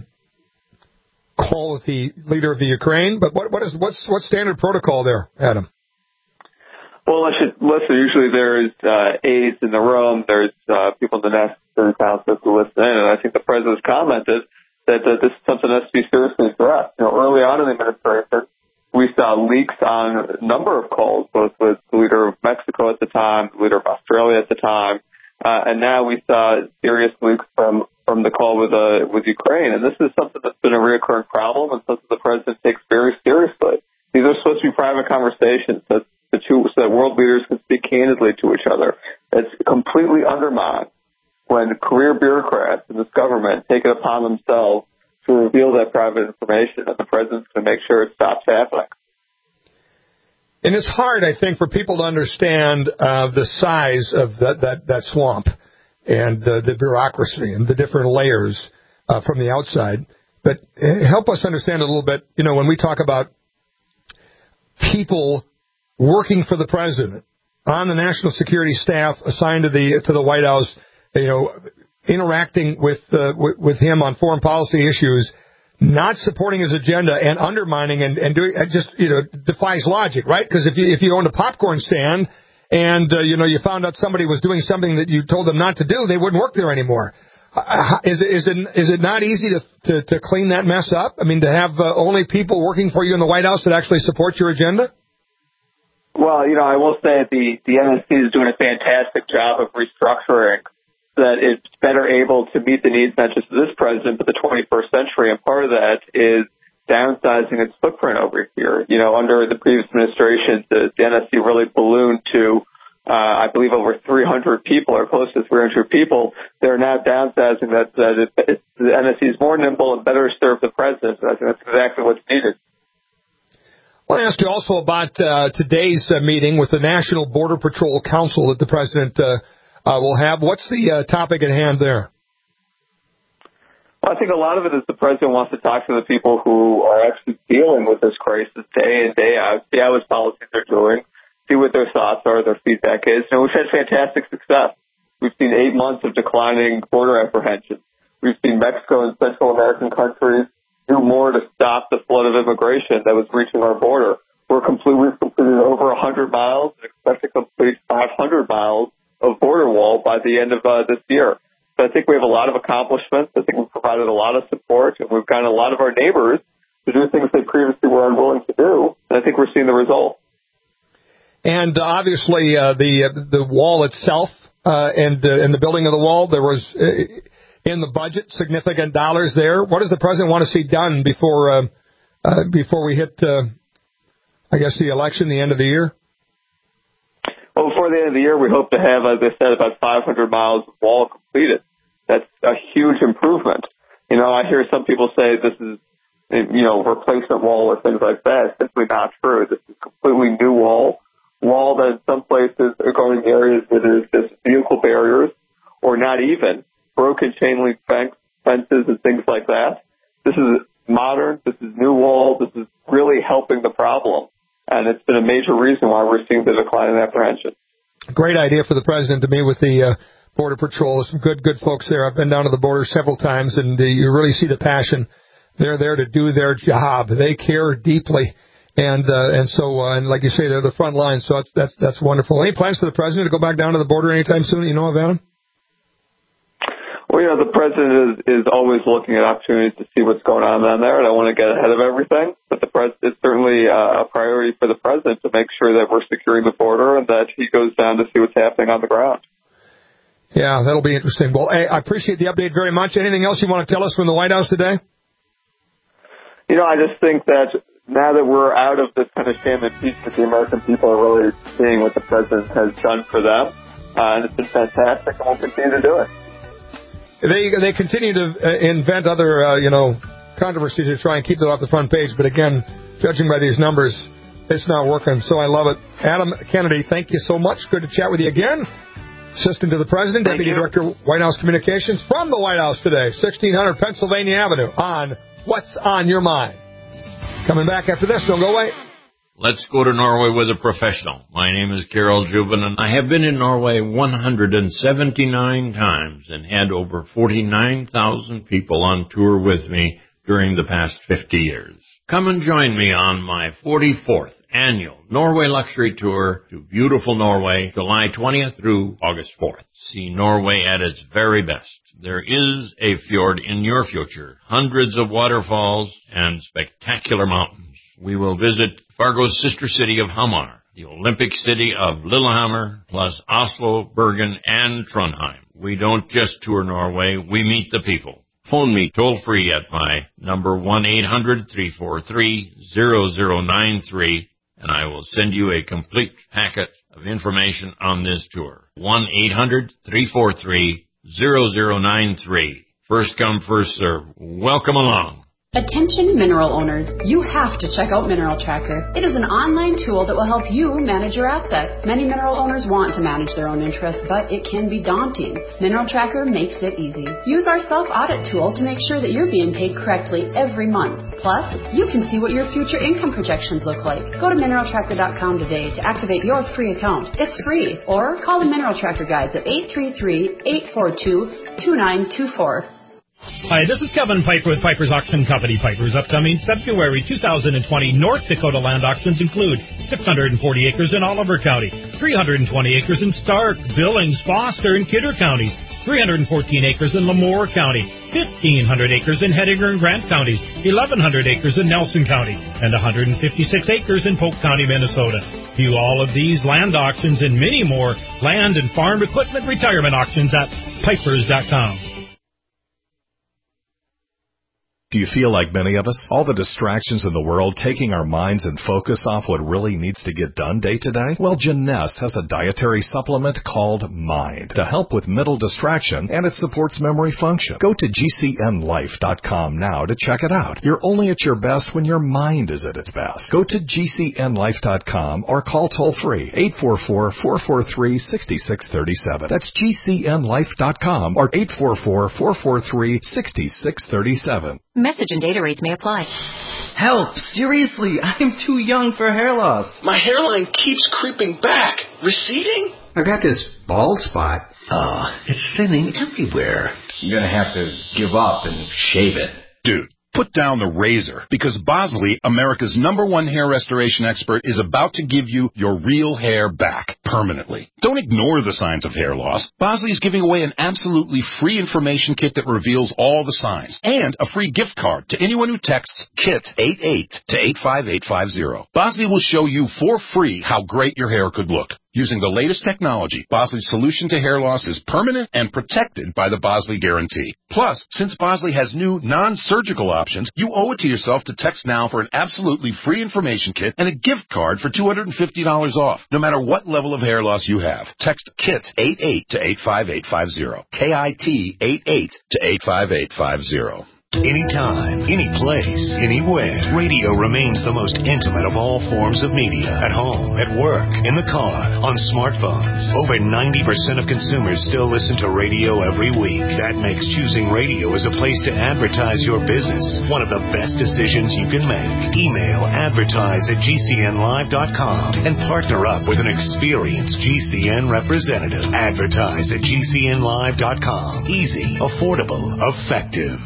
call with the leader of the Ukraine, but what, what is what's what's standard protocol there, Adam? Well, listen, listen usually there's uh, aides in the room, there's uh, people in the National Security Council who listen in, and I think the president's comment is that uh, this is something that has to be seriously addressed. You know, early on in the administration, we saw leaks on a number of calls, both with the leader of Mexico at the time, the leader of Australia at the time, uh, and now we saw serious leaks from, from the call with uh, with Ukraine. And this is something that's been a recurring problem and something the president takes very seriously. These are supposed to be private conversations that the two, so that world leaders can speak candidly to each other. It's completely undermined when career bureaucrats in this government take it upon themselves to reveal that private information, and the president's going to make sure it stops happening. And it's hard, I think, for people to understand uh, the size of that, that, that swamp and uh, the bureaucracy and the different layers uh, from the outside. But uh, help us understand a little bit, you know, when we talk about people working for the president on the national security staff assigned to the to the White House, you know, interacting with uh, with, with him on foreign policy issues, not supporting his agenda and undermining and, and doing it just, you know, defies logic, right? Because if you if you owned a popcorn stand and uh, you know you found out somebody was doing something that you told them not to do, they wouldn't work there anymore. Uh, is it is it is it not easy to, to to clean that mess up? I mean, to have uh, only people working for you in the White House that actually support your agenda? Well, you know, I will say the, the N S C is doing a fantastic job of restructuring so that it's better able to meet the needs not just of this president, but the twenty-first century. And part of that is downsizing its footprint over here. You know, under the previous administration, the, the N S C really ballooned to, uh, I believe, over three hundred people or close to three hundred people. They're now downsizing that, that it, it, the N S C is more nimble and better serve the president. And I think that's exactly what's needed. I want to ask you also about uh, today's uh, meeting with the National Border Patrol Council that the president uh, uh, will have. What's the uh, topic at hand there? Well, I think a lot of it is the president wants to talk to the people who are actually dealing with this crisis day in, day out, see how his policies are doing, see what their thoughts are, their feedback is. And we've had fantastic success. We've seen eight months of declining border apprehension. We've seen Mexico and Central American countries do more to stop the flood of immigration that was reaching our border. We're completely, we've completed over one hundred miles and expect to complete five hundred miles of border wall by the end of uh, this year. So I think we have a lot of accomplishments. I think we've provided a lot of support, and we've gotten a lot of our neighbors to do things they previously were unwilling to do. And I think we're seeing the result. And uh, obviously, uh, the uh, the wall itself uh, and uh, and the building of the wall, there was uh, in the budget significant dollars there. What does the president want to see done before uh, uh, before we hit, uh, I guess, the election, the end of the year? Well, before the end of the year, we hope to have, as I said, about five hundred miles of wall completed. That's a huge improvement. You know, I hear some people say this is, you know, replacement wall or things like that. It's simply not true. This is completely new wall, wall that in some places are going to areas where there's just vehicle barriers or not even broken chain link fences and things like that. This is modern. This is new wall. This is really helping the problem. And it's been a major reason why we're seeing the decline in apprehension. Great idea for the president to meet with the uh, Border Patrol. Some good, good folks there. I've been down to the border several times, and uh, you really see the passion. They're there to do their job. They care deeply. And uh, and so, uh, and like you say, they're the front line. So that's, that's, that's wonderful. Any plans for the president to go back down to the border anytime soon that you know of, Adam? Well, you know, the president is, is always looking at opportunities to see what's going on down there. I don't want to get ahead of everything, but the pres- it's certainly uh, a priority for the president to make sure that we're securing the border and that he goes down to see what's happening on the ground. Yeah, that'll be interesting. Well, hey, I appreciate the update very much. Anything else you want to tell us from the White House today? You know, I just think that now that we're out of this kind of sham impeachment, the American people are really seeing what the president has done for them, uh, and it's been fantastic, and we'll continue to do it. They they continue to invent other, uh, you know, controversies to try and keep it off the front page. But again, judging by these numbers, it's not working. So I love it. Adam Kennedy, thank you so much. Good to chat with you again. Assistant to the President, Thank Deputy you. Director, White House Communications, from the White House today, sixteen hundred Pennsylvania Avenue, on What's on Your Mind. Coming back after this, don't go away. Let's go to Norway with a professional. My name is Carol Juven, and I have been in Norway one hundred seventy-nine times and had over forty-nine thousand people on tour with me during the past fifty years. Come and join me on my forty-fourth annual Norway Luxury Tour to beautiful Norway, July twentieth through August fourth. See Norway at its very best. There is a fjord in your future, hundreds of waterfalls, and spectacular mountains. We will visit Fargo's sister city of Hamar, the Olympic city of Lillehammer, plus Oslo, Bergen, and Trondheim. We don't just tour Norway, we meet the people. Phone me toll-free at my number one eight hundred, three four three, zero zero nine three, and I will send you a complete packet of information on this tour. one eight hundred, three four three, zero zero nine three. First come, first serve. Welcome along. Attention mineral owners, you have to check out Mineral Tracker. It is an online tool that will help you manage your assets. Many mineral owners want to manage their own interests, but it can be daunting. Mineral Tracker makes it easy. Use our self-audit tool to make sure that you're being paid correctly every month. Plus, you can see what your future income projections look like. Go to mineral tracker dot com today to activate your free account. It's free. Or call the Mineral Tracker guys at eight three three, eight four two, two nine two four. Hi, this is Kevin Piper with Piper's Auction Company. Piper's upcoming February two thousand twenty North Dakota land auctions include six hundred forty acres in Oliver County, three hundred twenty acres in Stark, Billings, Foster, and Kidder counties, three hundred fourteen acres in Lemoore County, fifteen hundred acres in Hettinger and Grant counties, eleven hundred acres in Nelson County, and one hundred fifty-six acres in Polk County, Minnesota. View all of these land auctions and many more land and farm equipment retirement auctions at pipers dot com. Do you feel like many of us? All the distractions in the world taking our minds and focus off what really needs to get done day to day? Well, Jeunesse has a dietary supplement called Mind to help with mental distraction, and it supports memory function. Go to G C N life dot com now to check it out. You're only at your best when your mind is at its best. Go to G C N life dot com or call toll-free eight four four, four four three, six six three seven. That's G C N life dot com or eight four four, four four three, six six three seven. Message and data rates may apply. Help! Seriously, I'm too young for hair loss. My hairline keeps creeping back. Receding? I got this bald spot. Oh, it's thinning everywhere. I'm gonna have to give up and shave it. Dude, put down the razor, because Bosley, America's number one hair restoration expert, is about to give you your real hair back permanently. Don't ignore the signs of hair loss. Bosley is giving away an absolutely free information kit that reveals all the signs, and a free gift card to anyone who texts KIT eighty-eight to eight five eight five zero. Bosley will show you for free how great your hair could look. Using the latest technology, Bosley's solution to hair loss is permanent and protected by the Bosley Guarantee. Plus, since Bosley has new non-surgical options, you owe it to yourself to text now for an absolutely free information kit and a gift card for two hundred fifty dollars off, no matter what level of hair loss you have. Text KIT eighty-eight to eight five eight five zero. K I T eighty-eight to eight five eight five zero. Anytime, any place, anywhere, radio remains the most intimate of all forms of media. At home, at work, in the car, on smartphones. Over ninety percent of consumers still listen to radio every week. That makes choosing radio as a place to advertise your business one of the best decisions you can make. Email advertise at G C N live dot com and partner up with an experienced G C N representative. Advertise at G C N live dot com. Easy, affordable, effective.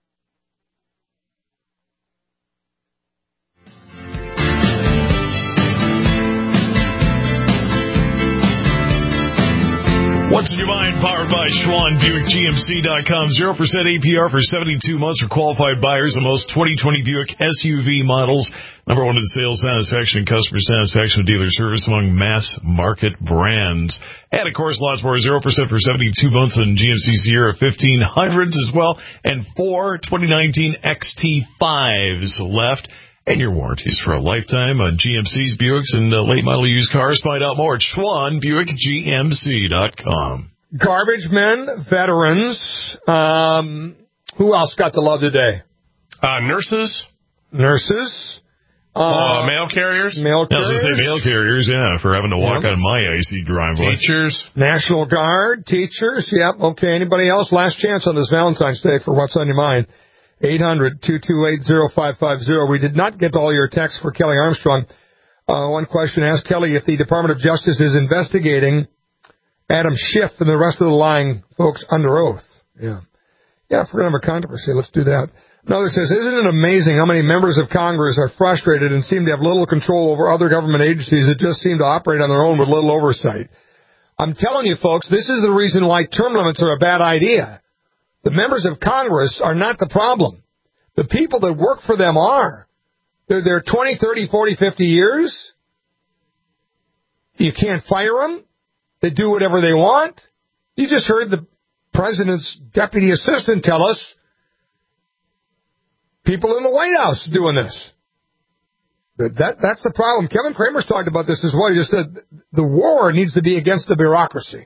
What's in your mind? Powered by Schwann Buick G M C dot com. zero percent A P R for seventy-two months for qualified buyers. The most twenty twenty Buick S U V models. Number one in sales satisfaction and customer satisfaction with dealer service among mass market brands. And, of course, lots more. zero percent for seventy-two months on G M C Sierra fifteen hundreds as well. And four twenty nineteen X T fives left. And your warranties for a lifetime on G M C's Buicks and uh, late model used cars. Find out more at Schwann Buick G M C dot com. Garbage men, veterans. Um, who else got the love today? Uh, nurses. Nurses. Uh, uh, mail carriers? Mail I was carriers. going to say mail carriers, yeah, for having to walk Yeah. on my icy driveway. Teachers. National Guard, teachers. Yep. Okay. Anybody else? Last chance on this Valentine's Day for what's on your mind. eight hundred, two two eight, oh five five oh. We did not get to all your texts for Kelly Armstrong. Uh, one question asked Kelly if the Department of Justice is investigating Adam Schiff and the rest of the lying folks under oath. Yeah. Yeah, if we're going to have a controversy, let's do that. Another says, isn't it amazing how many members of Congress are frustrated and seem to have little control over other government agencies that just seem to operate on their own with little oversight? I'm telling you, folks, this is the reason why term limits are a bad idea. The members of Congress are not the problem. The people that work for them are. They're there twenty, thirty, forty, fifty years. You can't fire them. They do whatever they want. You just heard the president's deputy assistant tell us people in the White House doing this. That, that That's the problem. Kevin Kramer's talked about this as well. He just said the war needs to be against the bureaucracy.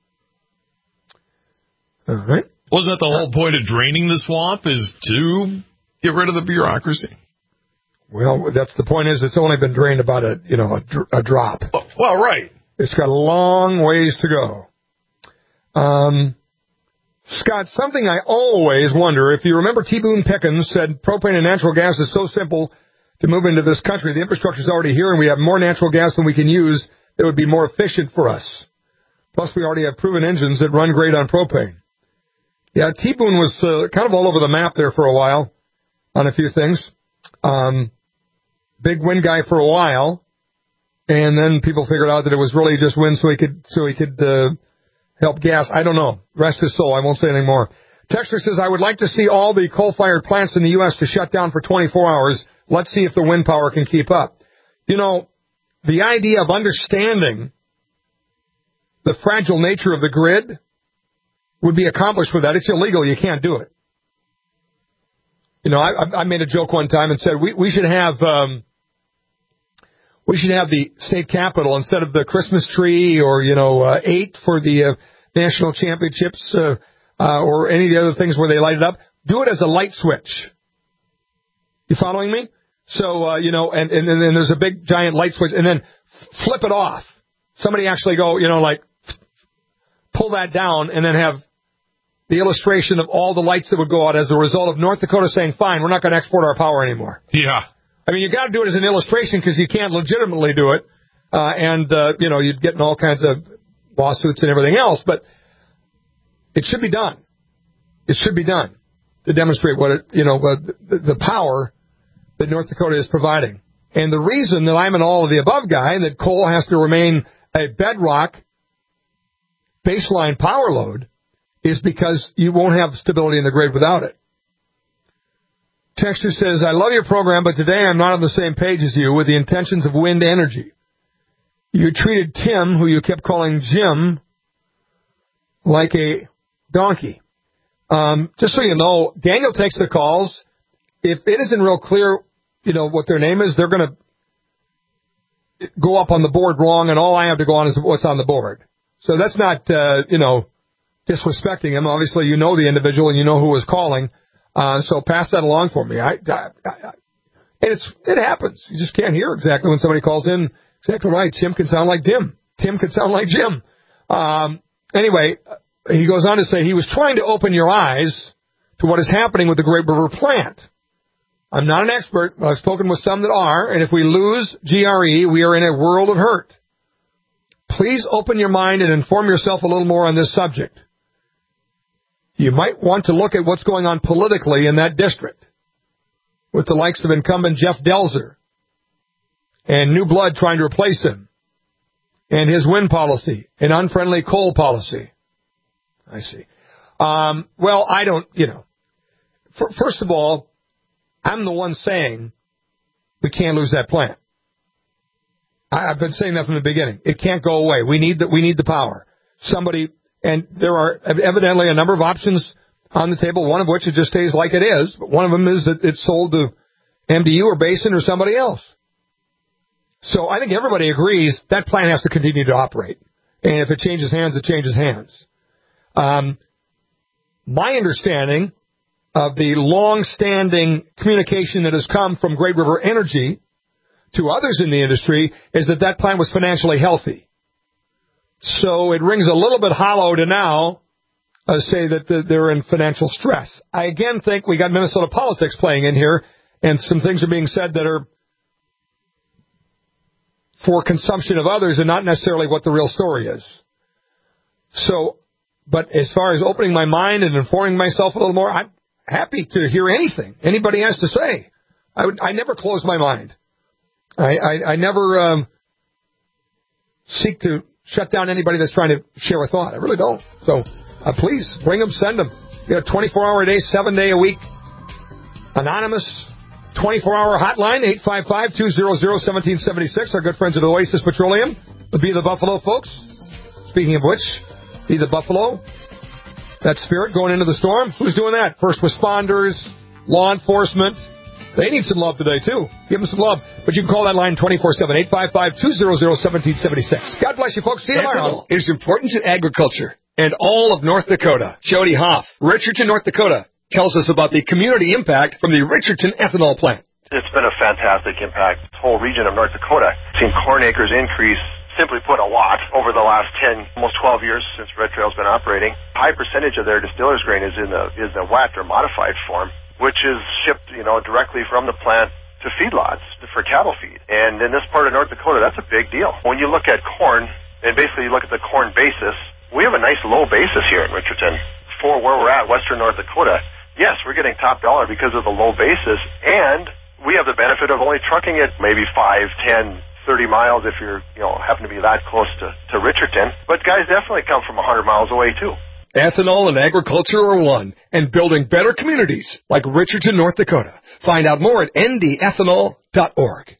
All right. Wasn't that the whole point of draining the swamp, is to get rid of the bureaucracy? Well, that's the point is it's only been drained about a, you know, a, a drop. Well, right. It's got a long ways to go. Um, Scott, something I always wonder, if you remember T. Boone Pickens said propane and natural gas is so simple to move into this country. The infrastructure is already here and we have more natural gas than we can use. It would be more efficient for us. Plus, we already have proven engines that run great on propane. Yeah, T. Boone was uh, kind of all over the map there for a while on a few things. Um, big wind guy for a while. And then people figured out that it was really just wind so he could, so he could, uh, help gas. I don't know. Rest his soul. I won't say any more. Texter says, I would like to see all the coal-fired plants in the U S to shut down for twenty-four hours. Let's see if the wind power can keep up. You know, the idea of understanding the fragile nature of the grid would be accomplished with that. It's illegal. You can't do it. You know, I, I made a joke one time and said we, we should have, um, we should have the state capitol instead of the Christmas tree or, you know, uh, eight for the uh, national championships uh, uh, or any of the other things where they light it up. Do it as a light switch. You following me? So, uh, you know, and, and, and then there's a big giant light switch and then f- flip it off. Somebody actually go, you know, like pull that down and then have the illustration of all the lights that would go out as a result of North Dakota saying, fine, we're not going to export our power anymore. Yeah. I mean, you got to do it as an illustration because you can't legitimately do it. Uh, and, uh, you know, you'd get in all kinds of lawsuits and everything else. But it should be done. It should be done to demonstrate what it, you know, uh, the, the power that North Dakota is providing. And the reason that I'm an all of the above guy and that coal has to remain a bedrock baseline power load is because you won't have stability in the grid without it. Texter says, I love your program, but today I'm not on the same page as you with the intentions of wind energy. You treated Tim, who you kept calling Jim, like a donkey. Um, just so you know, Daniel takes the calls. If it isn't real clear, you know, what their name is, they're going to go up on the board wrong, and all I have to go on is what's on the board. So that's not, uh, you know, disrespecting him. Obviously, you know the individual and you know who was calling. Uh, so pass that along for me. I, I, I, and it's, it happens. You just can't hear exactly when somebody calls in. Exactly right. Tim can sound like Tim. Tim can sound like Jim. Um, anyway, he goes on to say he was trying to open your eyes to what is happening with the Great River plant. I'm not an expert, but I've spoken with some that are, and if we lose G R E, we are in a world of hurt. Please open your mind and inform yourself a little more on this subject. You might want to look at what's going on politically in that district with the likes of incumbent Jeff Delzer and new blood trying to replace him and his wind policy and unfriendly coal policy. I see. Um, well, I don't, you know, for, first of all, I'm the one saying we can't lose that plant. I, I've been saying that from the beginning. It can't go away. We need the, we need the power. Somebody... And there are evidently a number of options on the table, one of which it just stays like it is. But one of them is that it's sold to M D U or Basin or somebody else. So I think everybody agrees that plant has to continue to operate. And if it changes hands, it changes hands. Um, my understanding of the long-standing communication that has come from Great River Energy to others in the industry is that that plant was financially healthy. So it rings a little bit hollow to now uh, say that the, they're in financial stress. I again think we got Minnesota politics playing in here, and some things are being said that are for consumption of others and not necessarily what the real story is. So, but as far as opening my mind and informing myself a little more, I'm happy to hear anything anybody has to say. I, would, I never close my mind. I, I, I never um, seek to shut down anybody that's trying to share a thought. I really don't. So uh, please, bring them, send them. You know, twenty-four hour a day, seven day a week, anonymous, twenty-four hour hotline, eight five five, two hundred, one seven seven six. Our good friends at Oasis Petroleum, the Be the Buffalo folks. Speaking of which, Be the Buffalo, that spirit going into the storm. Who's doing that? First responders, law enforcement. They need some love today, too. Give them some love. But you can call that line twenty-four seven, eight five five, two hundred, one seven seven six. God bless you, folks. See you tomorrow. Ethanol is important to agriculture and all of North Dakota. Jody Hoff, Richardson, North Dakota, tells us about the community impact from the Richardson ethanol plant. It's been a fantastic impact. This whole region of North Dakota, seen corn acres increase, simply put, a lot over the last ten, almost twelve years since Red Trail's been operating. High percentage of their distiller's grain is in the is the wet or modified form, which is shipped, you know, directly from the plant to feedlots for cattle feed. And in this part of North Dakota, that's a big deal. When you look at corn, and basically you look at the corn basis, we have a nice low basis here in Richardson for where we're at, western North Dakota. Yes, we're getting top dollar because of the low basis, and we have the benefit of only trucking it maybe five, ten, thirty miles if you're, you know, happen to be that close to, to Richardson. But guys definitely come from one hundred miles away, too. Ethanol and agriculture are one, and building better communities like Richardson, North Dakota. Find out more at n d ethanol dot org.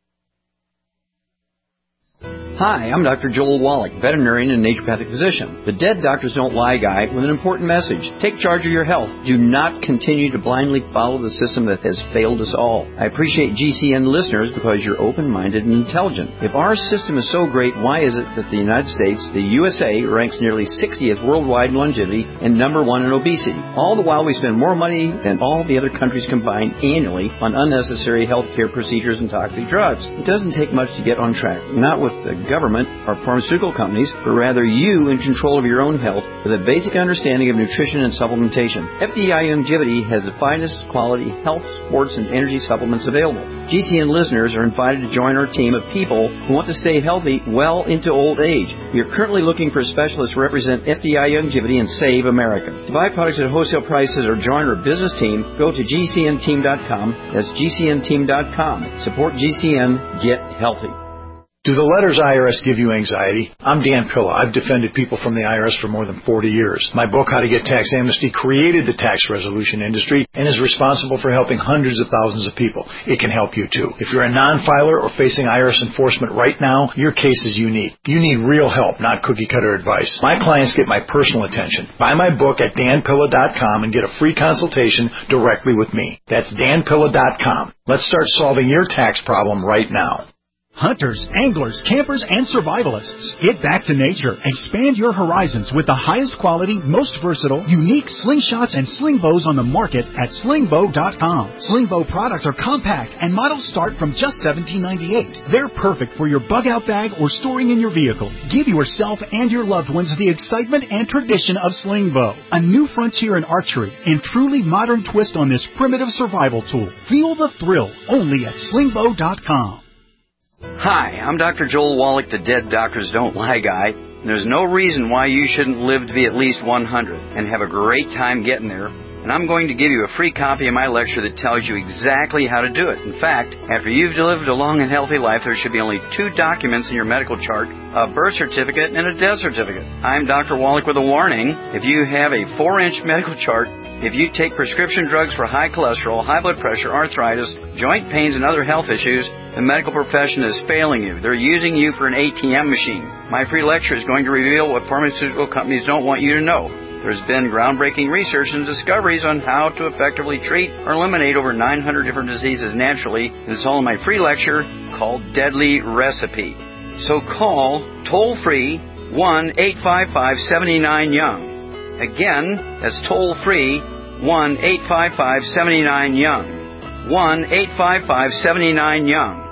Hi, I'm Doctor Joel Wallach, veterinarian and naturopathic physician, the Dead Doctors Don't Lie guy with an important message. Take charge of your health. Do not continue to blindly follow the system that has failed us all. I appreciate G C N listeners because you're open-minded and intelligent. If our system is so great, why is it that the United States, the U S A, ranks nearly sixtieth worldwide in longevity and number one in obesity? All the while we spend more money than all the other countries combined annually on unnecessary health care procedures and toxic drugs. It doesn't take much to get on track. Not with the government or pharmaceutical companies, but rather you in control of your own health with a basic understanding of nutrition and supplementation. F D I Longevity has the finest quality health, sports, and energy supplements available. G C N listeners are invited to join our team of people who want to stay healthy well into old age. We are currently looking for specialists to represent F D I Longevity and Save America. To buy products at wholesale prices or join our business team, go to G C N team dot com. That's G C N team dot com. Support G C N. Get healthy. Do the letters I R S give you anxiety? I'm Dan Pilla. I've defended people from the I R S for more than forty years. My book, How to Get Tax Amnesty, created the tax resolution industry and is responsible for helping hundreds of thousands of people. It can help you too. If you're a non-filer or facing I R S enforcement right now, your case is unique. You need real help, not cookie-cutter advice. My clients get my personal attention. Buy my book at dan pilla dot com and get a free consultation directly with me. That's dan pilla dot com. Let's start solving your tax problem right now. Hunters, anglers, campers, and survivalists. Get back to nature. Expand your horizons with the highest quality, most versatile, unique slingshots and sling bows on the market at sling bow dot com. Sling bow products are compact and models start from just seventeen ninety-eight. They're perfect for your bug-out bag or storing in your vehicle. Give yourself and your loved ones the excitement and tradition of sling bow. A new frontier in archery and truly modern twist on this primitive survival tool. Feel the thrill only at sling bow dot com. Hi, I'm Doctor Joel Wallach, the Dead Doctors Don't Lie guy. There's no reason why you shouldn't live to be at least one hundred and have a great time getting there. And I'm going to give you a free copy of my lecture that tells you exactly how to do it. In fact, after you've lived a long and healthy life, there should be only two documents in your medical chart, a birth certificate and a death certificate. I'm Doctor Wallach with a warning. If you have a four-inch medical chart, if you take prescription drugs for high cholesterol, high blood pressure, arthritis, joint pains, and other health issues, the medical profession is failing you. They're using you for an A T M machine. My free lecture is going to reveal what pharmaceutical companies don't want you to know. There's been groundbreaking research and discoveries on how to effectively treat or eliminate over nine hundred different diseases naturally, and it's all in my free lecture called Deadly Recipe. So call toll-free one eight five five, seven nine, young. Again, that's toll-free one eight five five, seven nine, young. one eight five five, seven nine, young.